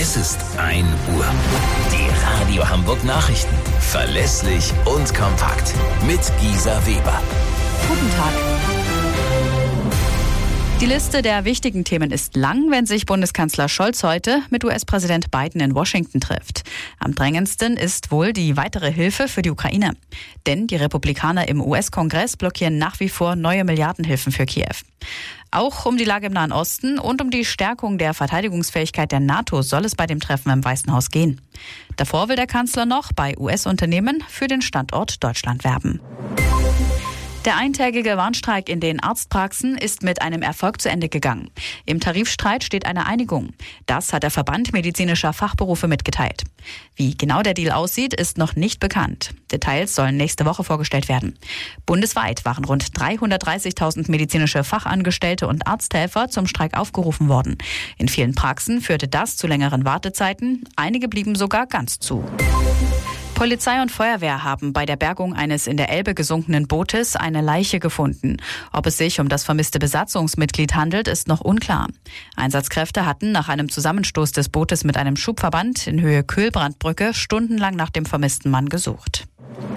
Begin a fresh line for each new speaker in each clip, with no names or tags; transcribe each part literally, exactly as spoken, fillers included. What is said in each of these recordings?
Es ist ein Uhr. Die Radio Hamburg Nachrichten. Verlässlich und kompakt. Mit Gisa Weber.
Guten Tag. Die Liste der wichtigen Themen ist lang, wenn sich Bundeskanzler Scholz heute mit U S-Präsident Biden in Washington trifft. Am drängendsten ist wohl die weitere Hilfe für die Ukraine. Denn die Republikaner im U S-Kongress blockieren nach wie vor neue Milliardenhilfen für Kiew. Auch um die Lage im Nahen Osten und um die Stärkung der Verteidigungsfähigkeit der NATO soll es bei dem Treffen im Weißen Haus gehen. Davor will der Kanzler noch bei U S-Unternehmen für den Standort Deutschland werben. Der eintägige Warnstreik in den Arztpraxen ist mit einem Erfolg zu Ende gegangen. Im Tarifstreit steht eine Einigung. Das hat der Verband medizinischer Fachberufe mitgeteilt. Wie genau der Deal aussieht, ist noch nicht bekannt. Details sollen nächste Woche vorgestellt werden. Bundesweit waren rund dreihundertdreißigtausend medizinische Fachangestellte und Arzthelfer zum Streik aufgerufen worden. In vielen Praxen führte das zu längeren Wartezeiten. Einige blieben sogar ganz zu. Polizei und Feuerwehr haben bei der Bergung eines in der Elbe gesunkenen Bootes eine Leiche gefunden. Ob es sich um das vermisste Besatzungsmitglied handelt, ist noch unklar. Einsatzkräfte hatten nach einem Zusammenstoß des Bootes mit einem Schubverband in Höhe Kühlbrandbrücke stundenlang nach dem vermissten Mann gesucht.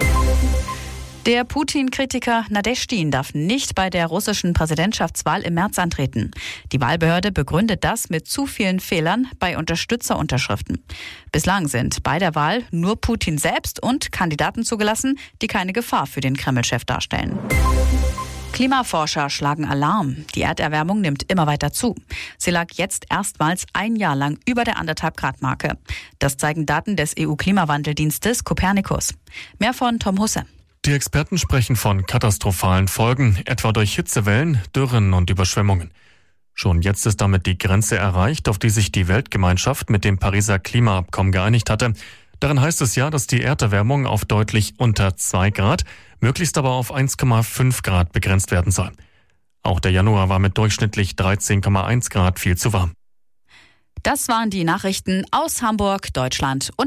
Der Putin-Kritiker Nadeschdin darf nicht bei der russischen Präsidentschaftswahl im März antreten. Die Wahlbehörde begründet das mit zu vielen Fehlern bei Unterstützerunterschriften. Bislang sind bei der Wahl nur Putin selbst und Kandidaten zugelassen, die keine Gefahr für den Kreml-Chef darstellen. Klimaforscher schlagen Alarm. Die Erderwärmung nimmt immer weiter zu. Sie lag jetzt erstmals ein Jahr lang über der anderthalb Grad Marke. Das zeigen Daten des E U-Klimawandeldienstes Copernicus. Mehr von Tom Husse.
Die Experten sprechen von katastrophalen Folgen, etwa durch Hitzewellen, Dürren und Überschwemmungen. Schon jetzt ist damit die Grenze erreicht, auf die sich die Weltgemeinschaft mit dem Pariser Klimaabkommen geeinigt hatte. Darin heißt es ja, dass die Erderwärmung auf deutlich unter zwei Grad, möglichst aber auf eins Komma fünf Grad begrenzt werden soll. Auch der Januar war mit durchschnittlich dreizehn Komma eins Grad viel zu warm.
Das waren die Nachrichten aus Hamburg, Deutschland und